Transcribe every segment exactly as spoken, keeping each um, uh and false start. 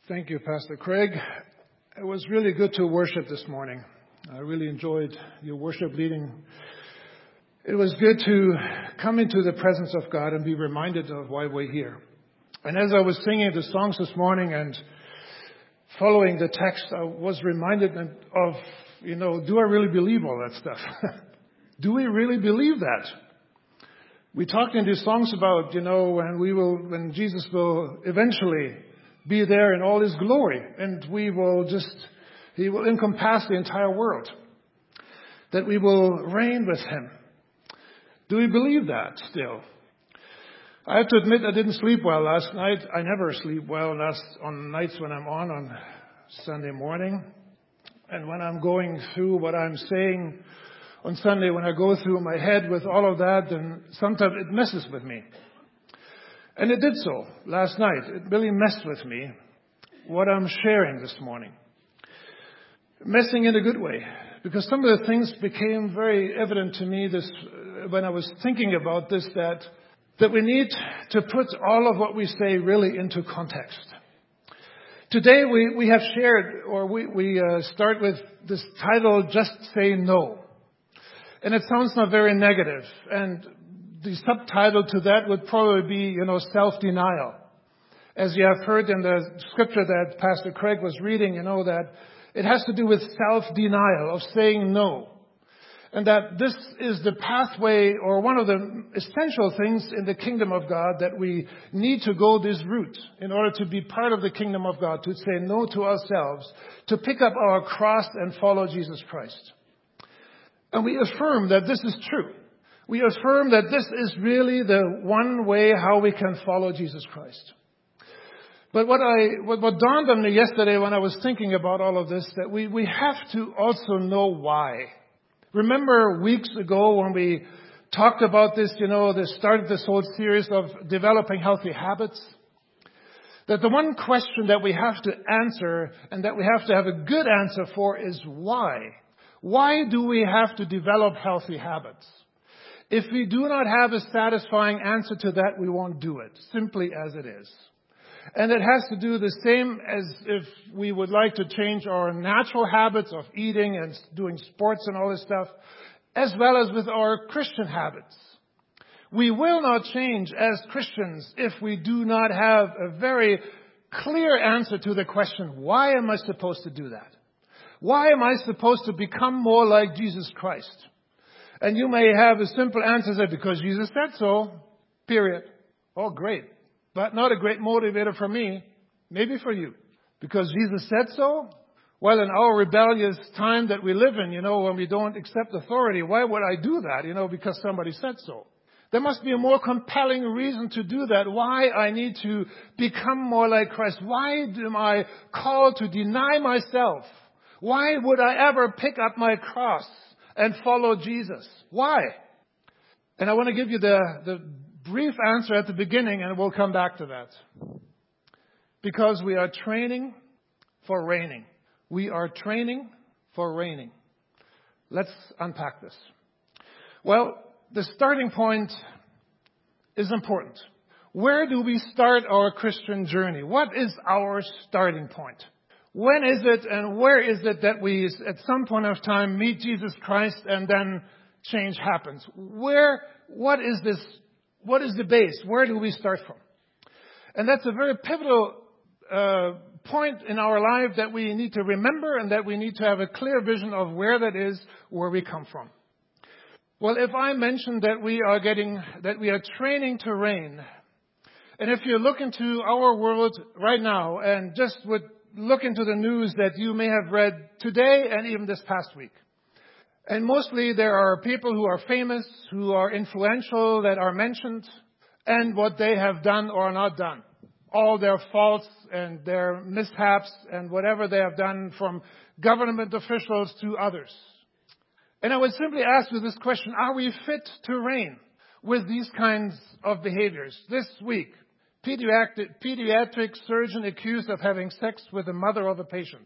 Thank you, Pastor Craig. It was really good to worship this morning. I really enjoyed your worship leading. It was good to come into the presence of God and be reminded of why we're here. And as I was singing the songs this morning and following the text, I was reminded of, you know, do I really believe all that stuff? Do we really believe that? We talked in these songs about, you know, when we will, when Jesus will eventually be there in all His glory, and we will just, He will encompass the entire world, that we will reign with Him. Do we believe that still? I have to admit I didn't sleep well last night. I never sleep well last on nights when I'm on on Sunday morning. And when I'm going through what I'm saying on Sunday, when I go through my head with all of that, then sometimes it messes with me. And it did so last night. It really messed with me, what I'm sharing this morning. Messing in a good way. Because some of the things became very evident to me this when I was thinking about this, that that we need to put all of what we say really into context. Today we, we have shared, or we, we uh, start with this title, Just Say No. And it sounds not very negative. And the subtitle to that would probably be, you know, self-denial. As you have heard in the scripture that Pastor Craig was reading, you know, that it has to do with self-denial, of saying no. And that this is the pathway, or one of the essential things in the kingdom of God, that we need to go this route in order to be part of the kingdom of God, to say no to ourselves, to pick up our cross and follow Jesus Christ. And we affirm that this is true. We affirm that this is really the one way how we can follow Jesus Christ. But what I, what, what dawned on me yesterday when I was thinking about all of this, that we, we have to also know why. Remember weeks ago when we talked about this, you know, they started this whole series of developing healthy habits? That the one question that we have to answer, and that we have to have a good answer for, is why? Why do we have to develop healthy habits? If we do not have a satisfying answer to that, we won't do it, simply as it is. And it has to do the same as if we would like to change our natural habits of eating and doing sports and all this stuff, as well as with our Christian habits. We will not change as Christians if we do not have a very clear answer to the question, why am I supposed to do that? Why am I supposed to become more like Jesus Christ? And you may have a simple answer that because Jesus said so, period. Oh, great. But not a great motivator for me, maybe for you. Because Jesus said so? Well, in our rebellious time that we live in, you know, when we don't accept authority, why would I do that? You know, because somebody said so. There must be a more compelling reason to do that. Why I need to become more like Christ. Why am I called to deny myself? Why would I ever pick up my cross and follow Jesus? Why? And I want to give you the, the brief answer at the beginning, and we'll come back to that. Because we are training for reigning. We are training for reigning. Let's unpack this. Well, the starting point is important. Where do we start our Christian journey? What is our starting point? When is it and where is it that we, at some point of time, meet Jesus Christ and then change happens? Where, what is this, what is the base? Where do we start from? And that's a very pivotal uh, point in our life that we need to remember, and that we need to have a clear vision of where that is, where we come from. Well, if I mention that we are getting, that we are training to reign, and if you look into our world right now and just would look into the news that you may have read today and even this past week. And mostly there are people who are famous, who are influential, that are mentioned, and what they have done or not done. All their faults and their mishaps and whatever they have done, from government officials to others. And I would simply ask you this question: are we fit to reign with these kinds of behaviors? This week, Pediatric, pediatric surgeon accused of having sex with the mother of a patient.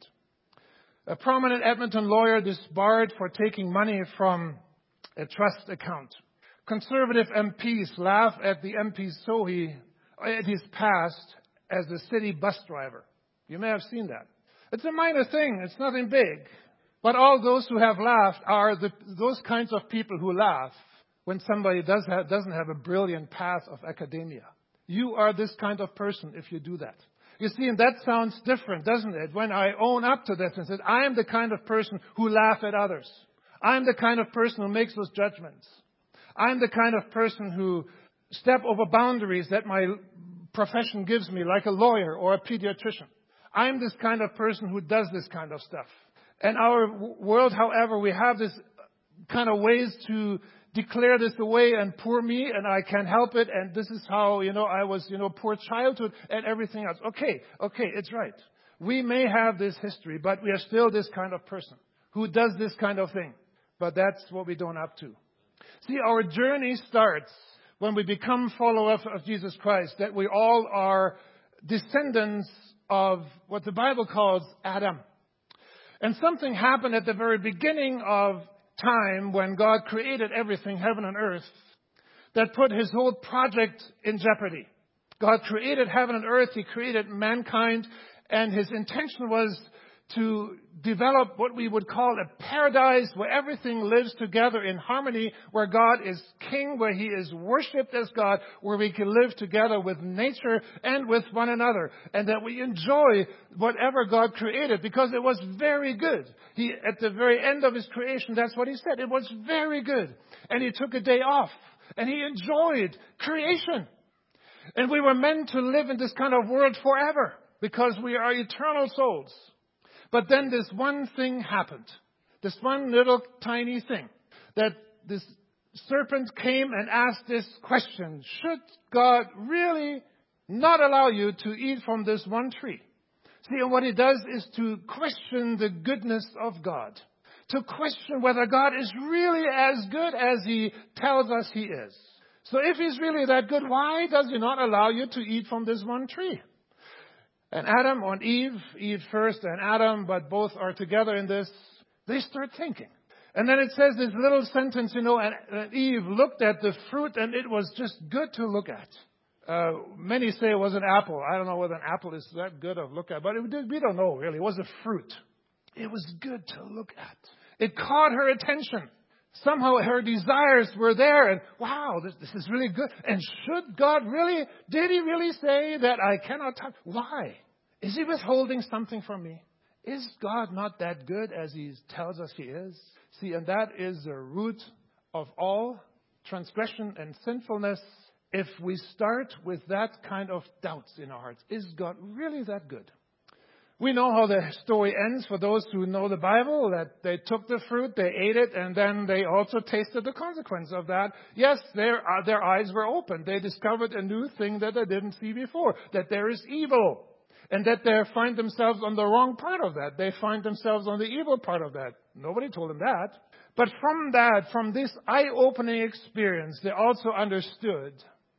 A prominent Edmonton lawyer disbarred for taking money from a trust account. Conservative M Ps laugh at the M P Sohi at his past as the city bus driver. You may have seen that. It's a minor thing. It's nothing big. But all those who have laughed are the, those kinds of people who laugh when somebody does have, doesn't have a brilliant path of academia. You are this kind of person if you do that. You see, and that sounds different, doesn't it? When I own up to this and say, I am the kind of person who laugh at others. I'm the kind of person who makes those judgments. I'm the kind of person who step over boundaries that my profession gives me, like a lawyer or a pediatrician. I'm this kind of person who does this kind of stuff. In our world, however, we have this kind of ways to declare this away and poor me and I can't help it and this is how, you know, I was, you know, poor childhood and everything else. Okay, okay, it's right. We may have this history, but we are still this kind of person who does this kind of thing. But that's what we don't up to. See, our journey starts when we become followers of Jesus Christ, that we all are descendants of what the Bible calls Adam. And something happened at the very beginning of time when God created everything, heaven and earth, that put his whole project in jeopardy. God created heaven and earth. He created mankind. And his intention was to develop what we would call a paradise where everything lives together in harmony, where God is king, where he is worshipped as God, where we can live together with nature and with one another, and that we enjoy whatever God created because it was very good. He, at the very end of his creation, that's what he said. It was very good. And he took a day off and he enjoyed creation. And we were meant to live in this kind of world forever because we are eternal souls. But then this one thing happened. This one little tiny thing. That this serpent came and asked this question. Should God really not allow you to eat from this one tree? See, and what he does is to question the goodness of God. To question whether God is really as good as he tells us he is. So if he's really that good, why does he not allow you to eat from this one tree? And Adam and Eve, Eve first and Adam, but both are together in this, they start thinking. And then it says this little sentence, you know, and, and Eve looked at the fruit and it was just good to look at. Uh, many say it was an apple. I don't know whether an apple is that good of look at, but it, we don't know really. It was a fruit. It was good to look at. It caught her attention. Somehow her desires were there and wow, this, this is really good. And should God really, did he really say that I cannot touch? Why? Is he withholding something from me? Is God not that good as he tells us he is? See, and that is the root of all transgression and sinfulness. If we start with that kind of doubts in our hearts, is God really that good? We know how the story ends for those who know the Bible, that they took the fruit, they ate it, and then they also tasted the consequence of that. Yes, their, uh, their eyes were opened. They discovered a new thing that they didn't see before, that there is evil, and that they find themselves on the wrong part of that. They find themselves on the evil part of that. Nobody told them that. But from that, from this eye-opening experience, they also understood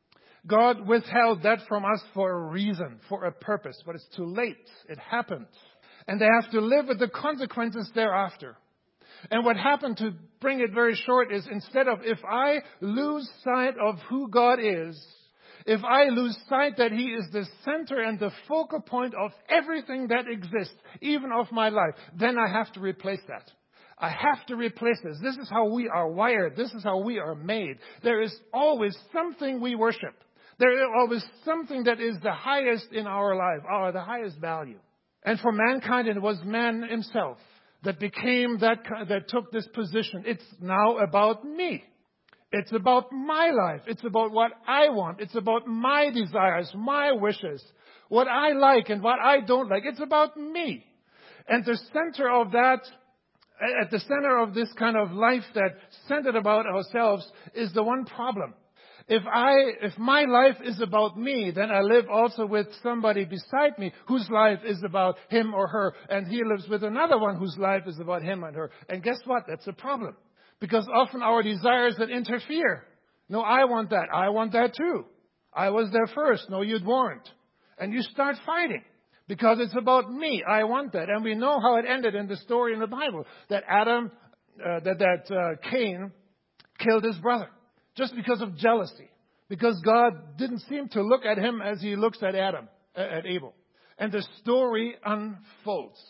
God withheld that from us for a reason, for a purpose, but it's too late. It happened. And they have to live with the consequences thereafter. And what happened, to bring it very short, is instead of if I lose sight of who God is, if I lose sight that he is the center and the focal point of everything that exists, even of my life, then I have to replace that. I have to replace this. This is how we are wired. This is how we are made. There is always something we worship. There is always something that is the highest in our life, or the highest value. And for mankind, it was man himself that became that, that took this position. It's now about me. It's about my life. It's about what I want. It's about my desires, my wishes, what I like and what I don't like. It's about me. And the center of that, at the center of this kind of life that centered about ourselves, is the one problem. If I, if my life is about me, then I live also with somebody beside me whose life is about him or her, and he lives with another one whose life is about him and her. And guess what? That's a problem. Because often our desires that interfere. No, I want that. I want that too. I was there first. No, you weren't. And you start fighting because it's about me. I want that. And we know how it ended in the story in the Bible, that Adam, uh, that, that uh, Cain killed his brother. Just because of jealousy. Because God didn't seem to look at him as he looks at Adam, at Abel. And the story unfolds.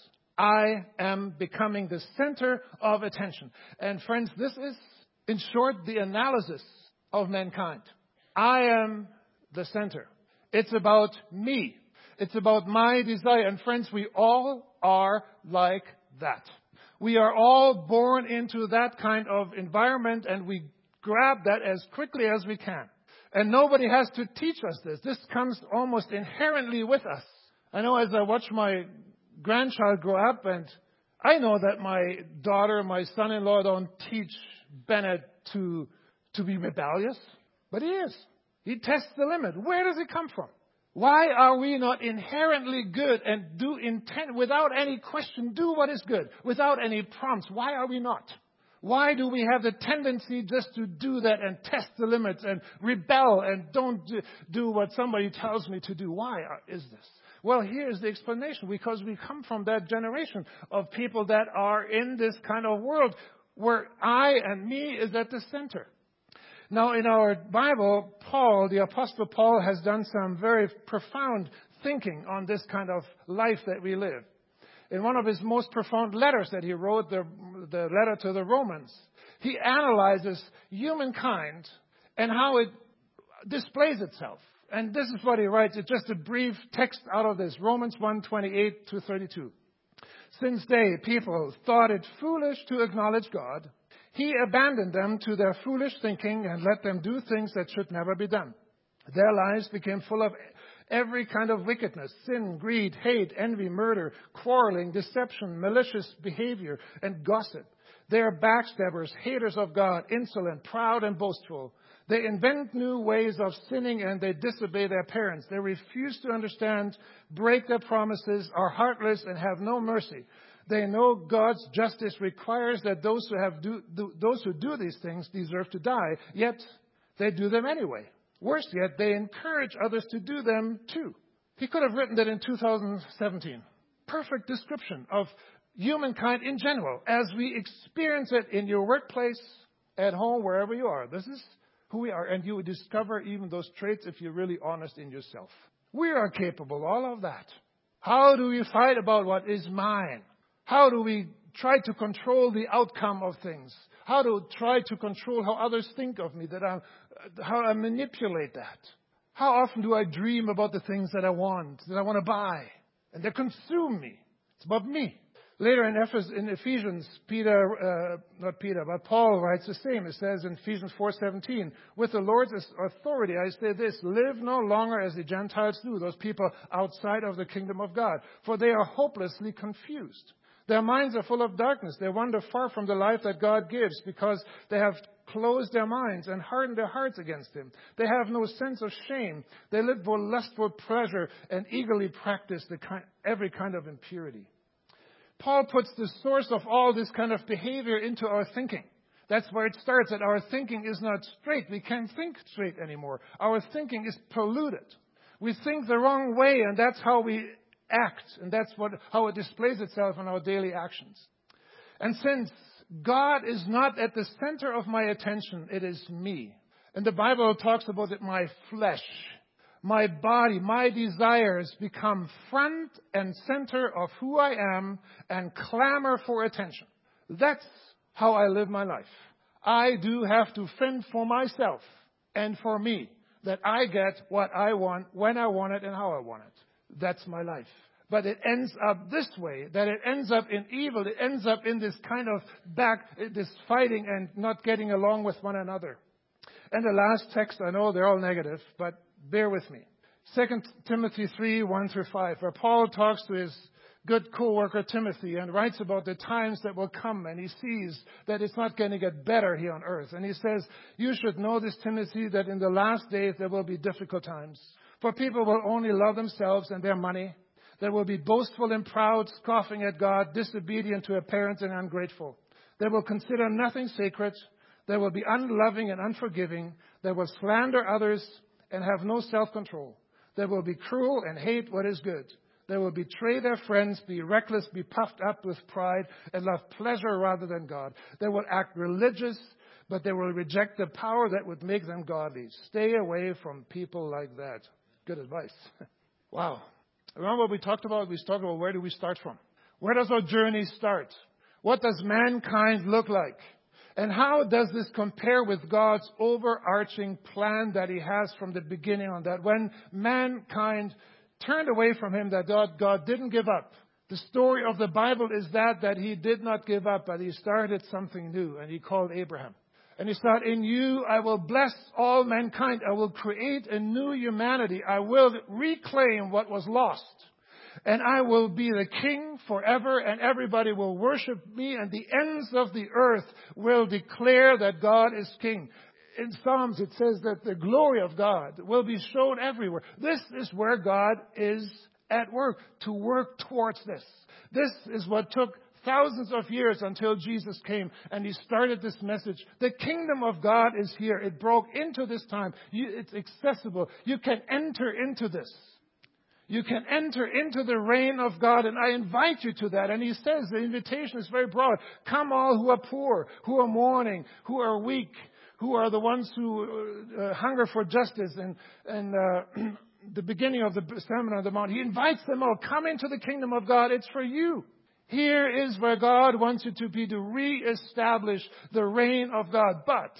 I am becoming the center of attention. And friends, this is, in short, the analysis of mankind. I am the center. It's about me. It's about my desire. And friends, we all are like that. We are all born into that kind of environment, and we grab that as quickly as we can. And nobody has to teach us this. This comes almost inherently with us. I know as I watch my grandchild grow up, and I know that my daughter, my son-in-law don't teach Bennett to, to be rebellious, but he is. He tests the limit. Where does it come from? Why are we not inherently good and do intent, without any question, do what is good, without any prompts? Why are we not? Why do we have the tendency just to do that and test the limits and rebel and don't do, do what somebody tells me to do? Why is this? Well, here's the explanation. Because we come from that generation of people that are in this kind of world where I and me is at the center. Now, in our Bible, Paul, the Apostle Paul, has done some very profound thinking on this kind of life that we live. In one of his most profound letters that he wrote, the, the letter to the Romans, he analyzes humankind and how it displays itself. And this is what he writes. It's just a brief text out of this, Romans one, twenty-eight to thirty-two. Since they, people, thought it foolish to acknowledge God, He abandoned them to their foolish thinking and let them do things that should never be done. Their lives became full of every kind of wickedness, sin, greed, hate, envy, murder, quarreling, deception, malicious behavior, and gossip. They are backstabbers, haters of God, insolent, proud, and boastful. They invent new ways of sinning and they disobey their parents. They refuse to understand, break their promises, are heartless, and have no mercy. They know God's justice requires that those who have do, do, those who do these things deserve to die, yet they do them anyway. Worse yet, they encourage others to do them too. He could have written that in two thousand seventeen. Perfect description of humankind in general as we experience it in your workplace, at home, wherever you are. This is who we are, and you will discover even those traits if you're really honest in yourself. We are capable, all of that. How do we fight about what is mine? How do we try to control the outcome of things? How to try to control how others think of me, that I, how I manipulate that? How often do I dream about the things that I want, that I want to buy, and they consume me? It's about me. Later in, Ephes- in Ephesians, Peter, uh, not Peter, but Paul writes the same. It says in Ephesians four seventeen, with the Lord's authority, I say this, live no longer as the Gentiles do, those people outside of the kingdom of God, for they are hopelessly confused. Their minds are full of darkness. They wander far from the life that God gives because they have closed their minds and hardened their hearts against Him. They have no sense of shame. They live for lustful pleasure and eagerly practice the kind, every kind of impurity. Paul puts the source of all this kind of behavior into our thinking. That's where it starts, that our thinking is not straight. We can't think straight anymore. Our thinking is polluted. We think the wrong way, and that's how we act, and that's what how it displays itself in our daily actions. And since God is not at the center of my attention, it is me. And the Bible talks about it, my flesh, my body, my desires become front and center of who I am and clamor for attention. That's how I live my life. I do have to fend for myself and for me, that I get what I want, when I want it, and how I want it. That's my life. But it ends up this way, that it ends up in evil. It ends up in this kind of back, this fighting and not getting along with one another. And the last text, I know they're all negative, but bear with me. Second Timothy three, one through five, where Paul talks to his good co-worker Timothy and writes about the times that will come, and he sees that it's not going to get better here on earth. And he says, you should know this, Timothy, that in the last days there will be difficult times. For people will only love themselves and their money. They will be boastful and proud, scoffing at God, disobedient to their parents, and ungrateful. They will consider nothing sacred. They will be unloving and unforgiving. They will slander others and have no self-control. They will be cruel and hate what is good. They will betray their friends, be reckless, be puffed up with pride, and love pleasure rather than God. They will act religious, but they will reject the power that would make them godly. Stay away from people like that. Good advice. Wow. Remember what we talked about? We talked about where do we start from? Where does our journey start? What does mankind look like? And how does this compare with God's overarching plan that He has from the beginning on that? When mankind turned away from Him, that God, God didn't give up. The story of the Bible is that, that He did not give up, but He started something new, and He called Abraham. And He said, in you I will bless all mankind. I will create a new humanity. I will reclaim what was lost. And I will be the king forever, and everybody will worship me, and the ends of the earth will declare that God is king. In Psalms it says that the glory of God will be shown everywhere. This is where God is at work, to work towards this. This is what took thousands of years until Jesus came, and He started this message. The kingdom of God is here. It broke into this time. You, it's accessible. You can enter into this. You can enter into the reign of God, and I invite you to that. And He says the invitation is very broad. Come all who are poor, who are mourning, who are weak, who are the ones who uh, hunger for justice, and, and uh, the beginning of the Sermon on the Mount. He invites them all. Come into the kingdom of God. It's for you. Here is where God wants you to be, to reestablish the reign of God. But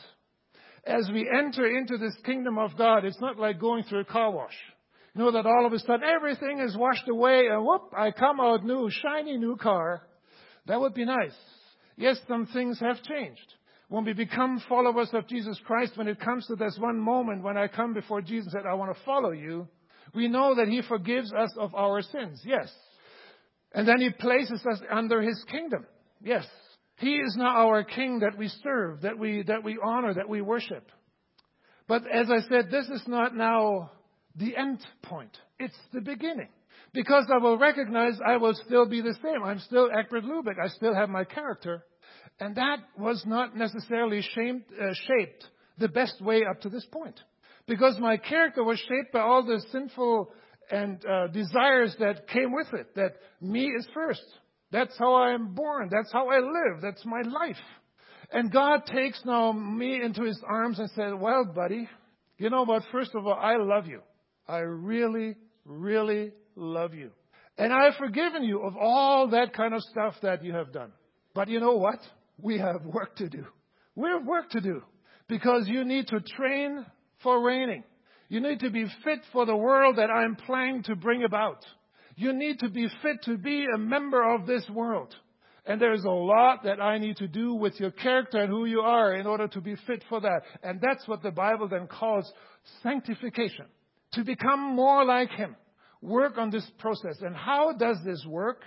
as we enter into this kingdom of God, it's not like going through a car wash. You know that all of a sudden everything is washed away and whoop, I come out new, shiny new car. That would be nice. Yes, some things have changed. When we become followers of Jesus Christ, when it comes to this one moment when I come before Jesus and said, I want to follow you, we know that He forgives us of our sins. Yes. And then He places us under His kingdom. Yes. He is now our King that we serve, that we, that we honor, that we worship. But as I said, this is not now the end point. It's the beginning. Because I will recognize I will still be the same. I'm still Egbert Lubeck. I still have my character. And that was not necessarily shaped, uh, shaped the best way up to this point. Because my character was shaped by all the sinful and uh, desires that came with it. That me is first. That's how I am born. That's how I live. That's my life. And God takes now me into His arms and said, well, buddy, you know what? First of all, I love you. I really, really love you. And I've forgiven you of all that kind of stuff that you have done. But you know what? We have work to do. We have work to do. Because you need to train for reigning. You need to be fit for the world that I'm planning to bring about. You need to be fit to be a member of this world. And there's a lot that I need to do with your character and who you are in order to be fit for that. And that's what the Bible then calls sanctification. To become more like Him. Work on this process. And how does this work?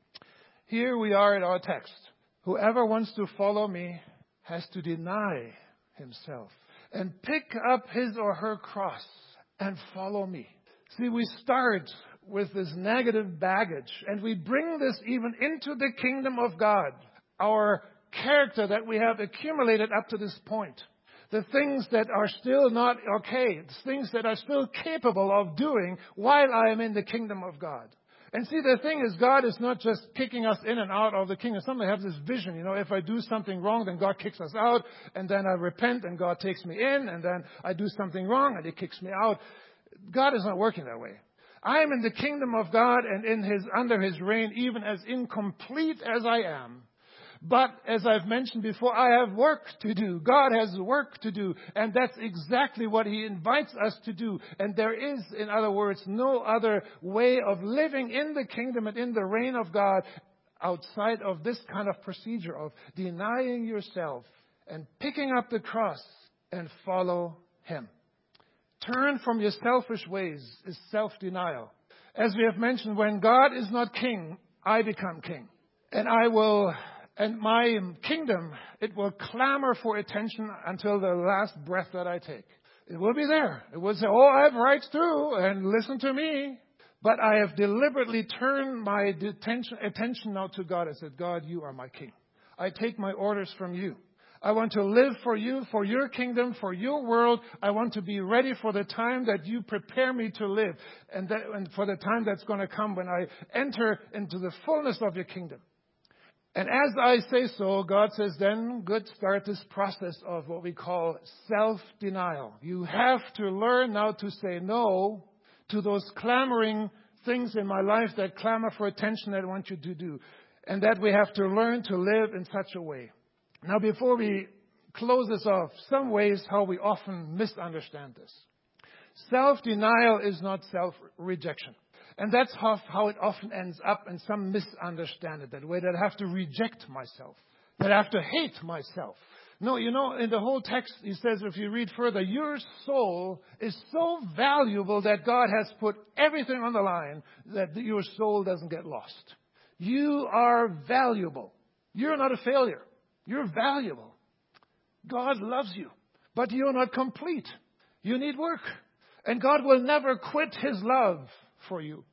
Here we are in our text. Whoever wants to follow me has to deny himself and pick up his or her cross and follow me. See, we start with this negative baggage, and we bring this even into the kingdom of God. Our character that we have accumulated up to this point. The things that are still not okay. The things that are still capable of doing while I am in the kingdom of God. And see, the thing is, God is not just kicking us in and out of the kingdom. Somebody has this vision, you know, if I do something wrong, then God kicks us out, and then I repent, and God takes me in, and then I do something wrong, and He kicks me out. God is not working that way. I am in the kingdom of God and in His under His reign, even as incomplete as I am. But as I've mentioned before, I have work to do. God has work to do. And that's exactly what He invites us to do. And there is, in other words, no other way of living in the kingdom and in the reign of God outside of this kind of procedure of denying yourself and picking up the cross and follow Him. Turn from your selfish ways is self-denial. As we have mentioned, when God is not king, I become king. And I will... And my kingdom, it will clamor for attention until the last breath that I take. It will be there. It will say, oh, I have rights too, and listen to me. But I have deliberately turned my attention, attention now to God. I said, God, you are my king. I take my orders from you. I want to live for you, for your kingdom, for your world. I want to be ready for the time that you prepare me to live. And, that, and for the time that's going to come when I enter into the fullness of your kingdom. And as I say so, God says, then good, start this process of what we call self-denial. You have to learn now to say no to those clamoring things in my life that clamor for attention that I want you to do. And that we have to learn to live in such a way. Now, before we close this off, some ways how we often misunderstand this. Self-denial is not self-rejection. And that's how, how it often ends up, and some misunderstand it that way, that I have to reject myself, that I have to hate myself. No, you know, in the whole text, he says, if you read further, your soul is so valuable that God has put everything on the line that your soul doesn't get lost. You are valuable. You're not a failure. You're valuable. God loves you, but you're not complete. You need work. And God will never quit His love for you.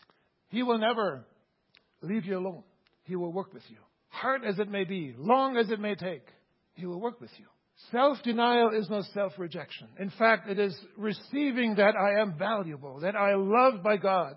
He will never leave you alone. He will work with you. Hard as it may be, long as it may take, He will work with you. Self-denial is not self-rejection. In fact, it is receiving that I am valuable, that I am loved by God.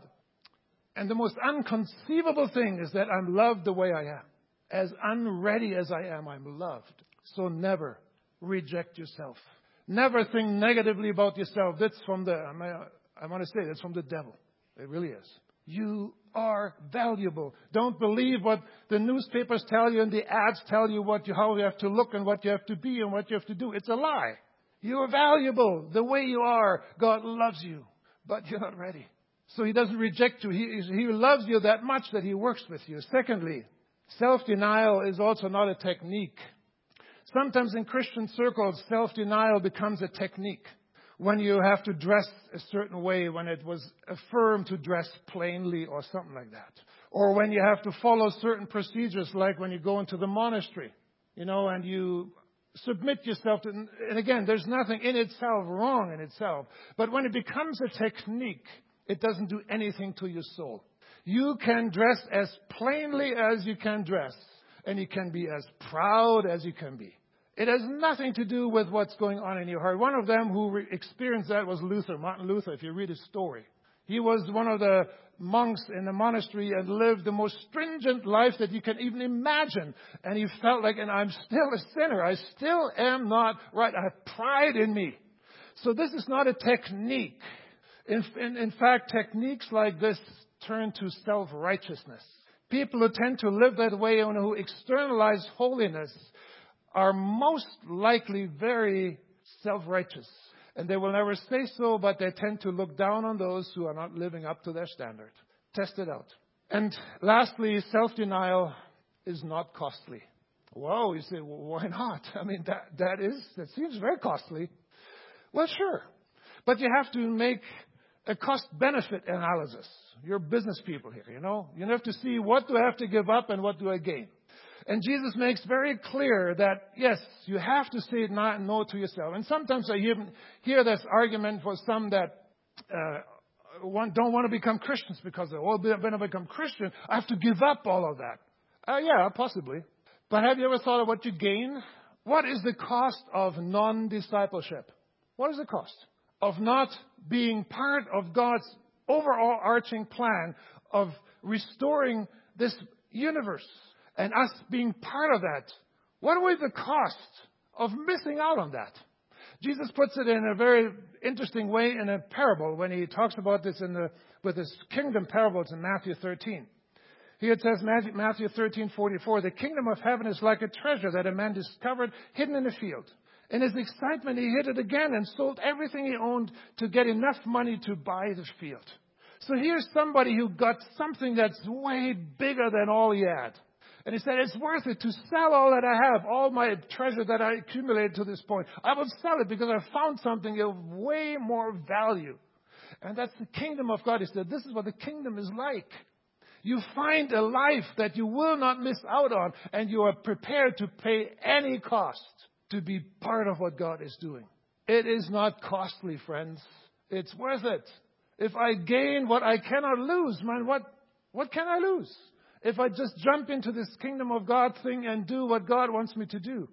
And the most unconceivable thing is that I'm loved the way I am. As unready as I am, I'm loved. So never reject yourself. Never think negatively about yourself. That's from the, I want to say, that's from the devil. It really is. You are valuable. Don't believe what the newspapers tell you and the ads tell you what you, how you have to look and what you have to be and what you have to do. It's a lie. You are valuable the way you are. God loves you, but you're not ready. So He doesn't reject you. He, he loves you that much that He works with you. Secondly, self-denial is also not a technique. Sometimes in Christian circles, self-denial becomes a technique. When you have to dress a certain way, when it was affirmed to dress plainly or something like that. Or when you have to follow certain procedures, like when you go into the monastery, you know, and you submit yourself to, and again, there's nothing in itself wrong in itself. But when it becomes a technique, it doesn't do anything to your soul. You can dress as plainly as you can dress, and you can be as proud as you can be. It has nothing to do with what's going on in your heart. One of them who re- experienced that was Luther, Martin Luther, if you read his story. He was one of the monks in the monastery and lived the most stringent life that you can even imagine. And he felt like, and I'm still a sinner. I still am not right. I have pride in me. So this is not a technique. In, in, in fact, techniques like this turn to self-righteousness. People who tend to live that way and who externalize holiness are most likely very self-righteous. And they will never say so, but they tend to look down on those who are not living up to their standard. Test it out. And lastly, self-denial is not costly. Whoa, you say, well, why not? I mean, that, that is, that seems very costly. Well, sure. But you have to make a cost-benefit analysis. You're business people here, you know. You have to see what do I have to give up and what do I gain. And Jesus makes very clear that, yes, you have to say no to yourself. And sometimes I hear, hear this argument for some that uh, want, don't want to become Christians because they're all going to become Christian. I have to give up all of that. Uh, yeah, possibly. But have you ever thought of what you gain? What is the cost of non-discipleship? What is the cost of not being part of God's overall arching plan of restoring this universe? And us being part of that, what would be the cost of missing out on that? Jesus puts it in a very interesting way in a parable when He talks about this in the with His kingdom parables in Matthew thirteen. Here it says, Matthew thirteen forty-four, the kingdom of heaven is like a treasure that a man discovered hidden in a field. In his excitement, he hid it again and sold everything he owned to get enough money to buy the field. So here's somebody who got something that's way bigger than all he had. And he said, it's worth it to sell all that I have, all my treasure that I accumulated to this point. I will sell it because I found something of way more value. And that's the kingdom of God. He said, this is what the kingdom is like. You find a life that you will not miss out on, and you are prepared to pay any cost to be part of what God is doing. It is not costly, friends. It's worth it. If I gain what I cannot lose, man, what, what can I lose? If I just jump into this kingdom of God thing and do what God wants me to do.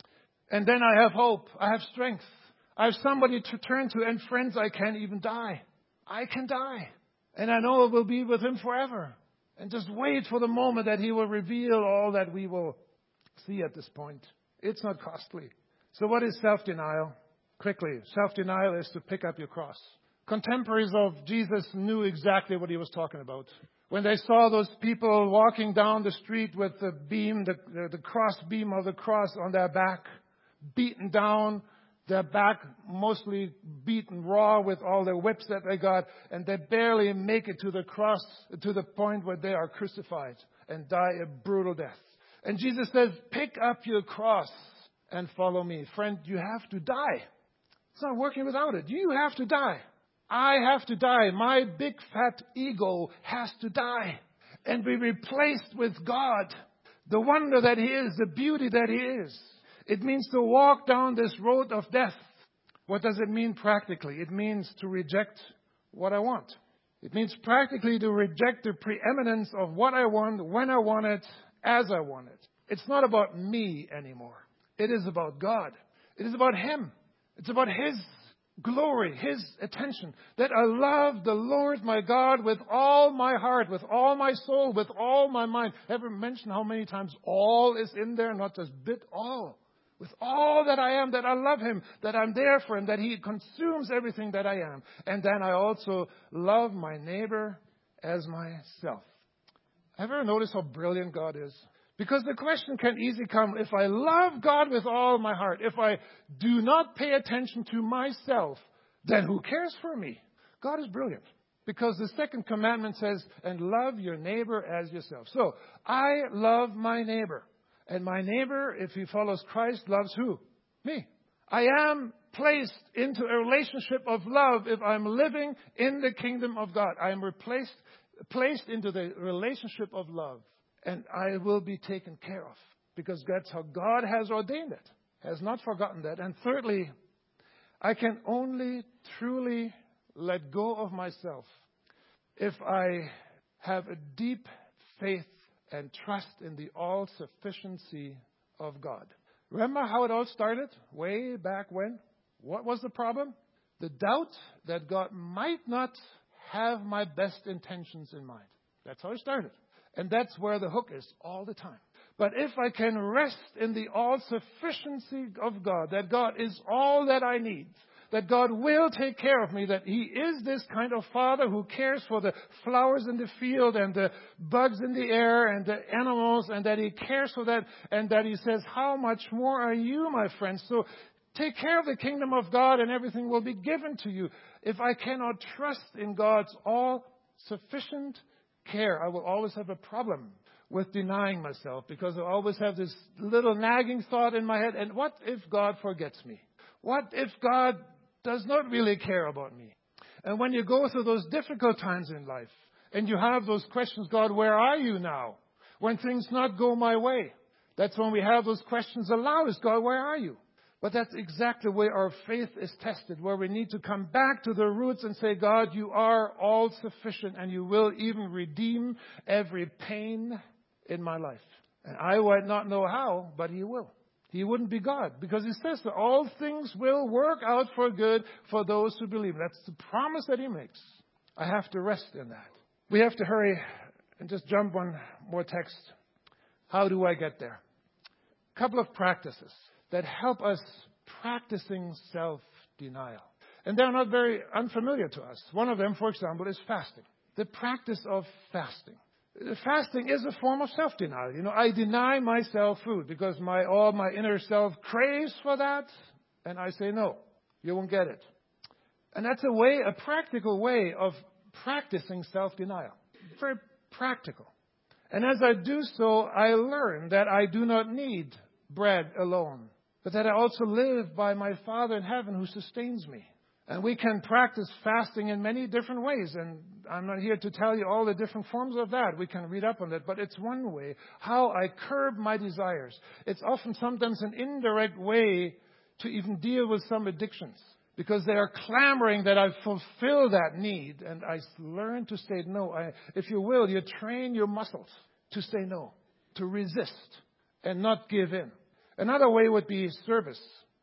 And then I have hope. I have strength. I have somebody to turn to. And friends, I can't even die. I can die. And I know I will be with Him forever. And just wait for the moment that He will reveal all that we will see at this point. It's not costly. So what is self-denial? Quickly, self-denial is to pick up your cross. contemporaries of Jesus knew exactly what he was talking about. When they saw those people walking down the street with the beam, the, the, the cross beam of the cross on their back, beaten down, their back mostly beaten raw with all the whips that they got, and they barely make it to the cross, to the point where they are crucified and die a brutal death. And Jesus says, pick up your cross and follow me. Friend, you have to die. It's not working without it. You have to die. I have to die. My big fat ego has to die and be replaced with God, the wonder that He is, the beauty that He is. It means to walk down this road of death. What does it mean practically? It means to reject what I want. It means practically to reject the preeminence of what I want, when I want it, as I want it. It's not about me anymore. It is about God. It is about Him. It's about His glory, His attention. That I love the Lord my God with all my heart, with all my soul, with all my mind. Ever mention how many times all is in there, not just bit all? With all that I am, that I love Him, that I'm there for Him, that He consumes everything that I am. And then I also love my neighbor as myself. Ever notice how brilliant God is? Because the question can easily come, if I love God with all my heart, if I do not pay attention to myself, then who cares for me? God is brilliant. Because the second commandment says, and love your neighbor as yourself. So, I love my neighbor. And my neighbor, if he follows Christ, loves who? Me. I am placed into a relationship of love if I'm living in the kingdom of God. I am replaced, placed into the relationship of love. And I will be taken care of. Because that's how God has ordained it. Has not forgotten that. And thirdly, I can only truly let go of myself if I have a deep faith and trust in the all-sufficiency of God. Remember how it all started? Way back when? What was the problem? The doubt that God might not have my best intentions in mind. That's how it started. And that's where the hook is all the time. But if I can rest in the all-sufficiency of God, that God is all that I need, that God will take care of me, that He is this kind of Father who cares for the flowers in the field and the bugs in the air and the animals, and that He cares for that, and that He says, how much more are you, my friends? So take care of the kingdom of God and everything will be given to you. If I cannot trust in God's all-sufficient care, I will always have a problem with denying myself, because I always have this little nagging thought in my head, and what if God forgets me? What if God does not really care about me? And when you go through those difficult times in life, and you have those questions, God, where are you now? When things not go my way, that's when we have those questions aloud, is God, where are you? But that's exactly where our faith is tested, where we need to come back to the roots and say, God, you are all sufficient, and you will even redeem every pain in my life. And I might not know how, but He will. He wouldn't be God, because He says that all things will work out for good for those who believe. That's the promise that He makes. I have to rest in that. We have to hurry and just jump one more text. How do I get there? A couple of practices that help us practicing self-denial. And they're not very unfamiliar to us. One of them, for example, is fasting. The practice of fasting. Fasting is a form of self-denial. You know, I deny myself food because my all my inner self craves for that, and I say no, you won't get it. And that's a way, a practical way of practicing self-denial. Very practical. And as I do so, I learn that I do not need bread alone, but that I also live by my Father in heaven who sustains me. And we can practice fasting in many different ways. And I'm not here to tell you all the different forms of that. We can read up on that. But it's one way, how I curb my desires. It's often sometimes an indirect way to even deal with some addictions, because they are clamoring that I fulfill that need. And I learn to say no. I, if you will, you train your muscles to say no, to resist and not give in. Another way would be service.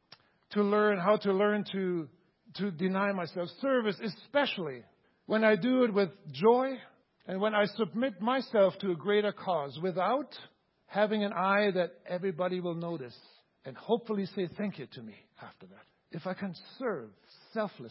To learn how to learn to to deny myself. Service, especially when I do it with joy and when I submit myself to a greater cause without having an eye that everybody will notice and hopefully say thank you to me after that. If I can serve selflessly,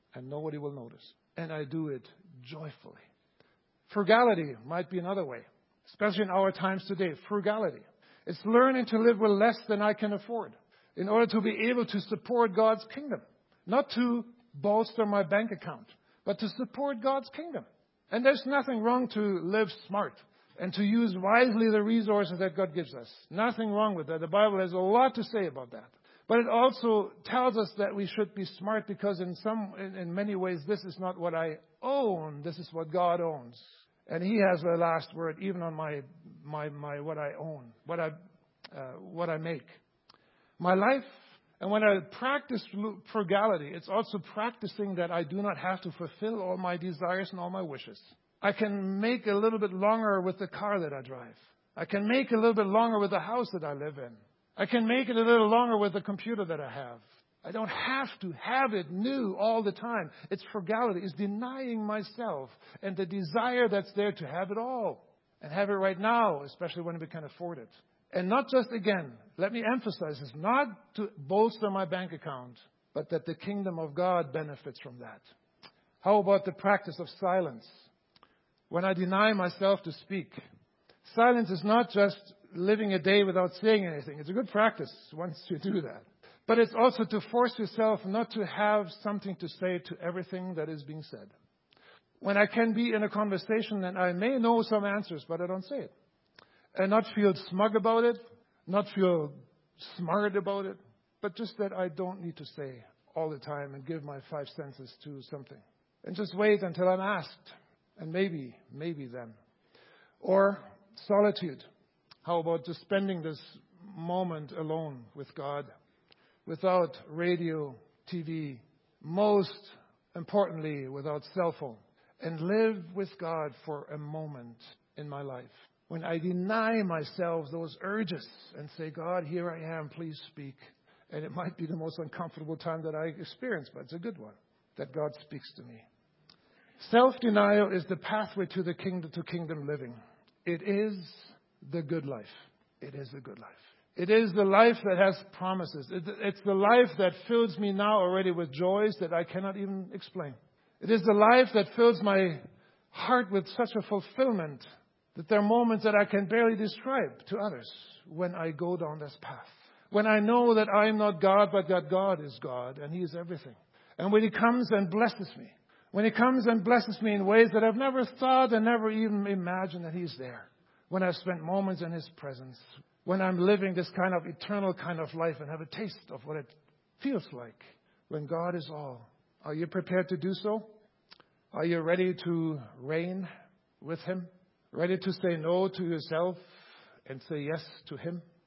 and nobody will notice. And I do it joyfully. Frugality might be another way, especially in our times today. Frugality. It's learning to live with less than I can afford in order to be able to support God's kingdom. Not to bolster my bank account, but to support God's kingdom. And there's nothing wrong to live smart and to use wisely the resources that God gives us. Nothing wrong with that. The Bible has a lot to say about that. But it also tells us that we should be smart because in some, in, in many ways, this is not what I own. This is what God owns. And He has the last word, even on my, my, my, what I own, what I, uh, what I make. My life, and when I practice frugality, it's also practicing that I do not have to fulfill all my desires and all my wishes. I can make a little bit longer with the car that I drive. I can make a little bit longer with the house that I live in. I can make it a little longer with the computer that I have. I don't have to have it new all the time. It's frugality. It's denying myself and the desire that's there to have it all and have it right now, especially when we can afford it. And not just, again, let me emphasize this, not to bolster my bank account, but that the kingdom of God benefits from that. How about the practice of silence? When I deny myself to speak. Silence is not just living a day without saying anything. It's a good practice once you do that. But it's also to force yourself not to have something to say to everything that is being said. When I can be in a conversation and I may know some answers, but I don't say it. And not feel smug about it, not feel smart about it, but just that I don't need to say all the time and give my five senses to something. And just wait until I'm asked. And maybe, maybe then. Or solitude. How about just spending this moment alone with God, without radio, T V, most importantly, without cell phone, and live with God for a moment in my life. When I deny myself those urges and say, God, here I am, please speak. And it might be the most uncomfortable time that I experience, but it's a good one, that God speaks to me. Self-denial is the pathway to the kingdom, to kingdom living. It is the good life. It is the good life. It is the life that has promises. It, it's the life that fills me now already with joys that I cannot even explain. It is the life that fills my heart with such a fulfillment that there are moments that I can barely describe to others when I go down this path. When I know that I am not God, but that God is God and He is everything. And when He comes and blesses me, when He comes and blesses me in ways that I've never thought and never even imagined that He's there. When I've spent moments in His presence. When I'm living this kind of eternal kind of life and have a taste of what it feels like when God is all. Are you prepared to do so? Are you ready to reign with Him? Ready to say no to yourself and say yes to Him?